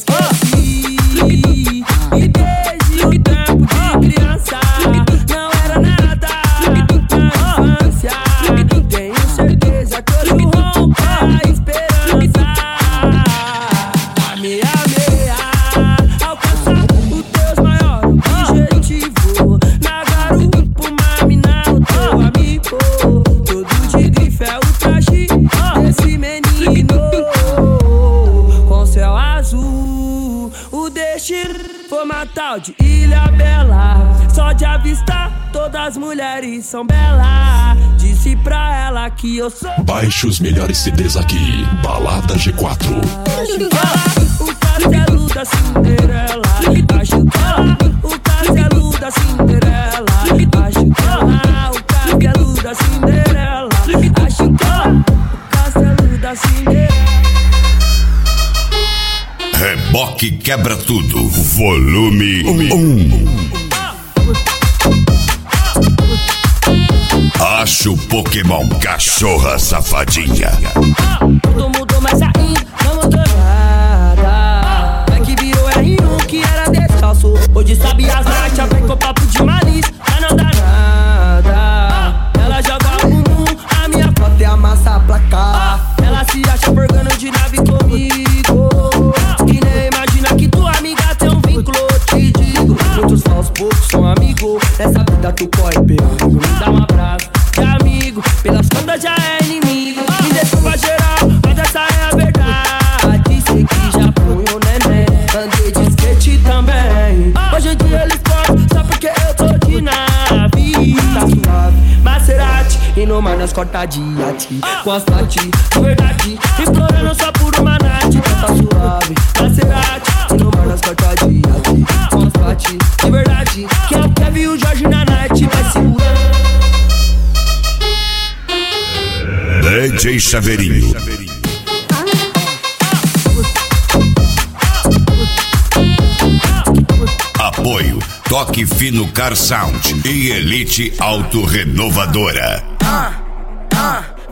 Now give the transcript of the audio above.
esqueci. E desde o tempo de criança não era nada na infância. Tenho certeza que hoje rompo a esperança. A meia alcançar os teus maiores objetivos. Na garupa uma mina o teu amigo. Todo de grife é o traje desse menino. Com céu azul, o destino foi uma tal de Ilha Bela. Só de avistar, todas as mulheres são belas. Disse pra ela que eu sou. Baixe os melhores CDs aqui, Balada G4. O castelo da Cinderela. Acho que ela, o castelo da Cinderela. Acho que ela, o castelo da Cinderela. Acho que ela, o castelo da Cinderela. Reboque quebra tudo, volume 1. Acho o Pokémon cachorra safadinha. Tudo mudou, mas ainda não mudou nada. É que virou R1 que era descalço. Hoje sabe as marchas, vem com papo de malícia, mas não dá nada. Ela joga o bumbum, a minha foto é a massa placar. Ela se acha porgando de nave comigo. Que nem imagina que tua amiga tem um vínculo. Te digo, muitos falsos, poucos são amigos. Nessa vida tu corre perigo, me dá um abraço de amigo. Pelas contas já é inimigo. Me desculpa geral, mas essa é a verdade. Sei que já fui um neném, andei de skate também. Hoje em dia eles podem, só porque eu tô de nave. Tá suave, Maserati, e no mar nós corta de ati. Com as pati, de verdade, explorando só por uma night. Tá suave, Maserati, e no mar nós corta de ati. Com as pati, de verdade, que é o Kevin e o Jorge na night. Vai segurando DJ Chaveirinho. Apoio Toque Fino Car Sound e Elite Auto Renovadora.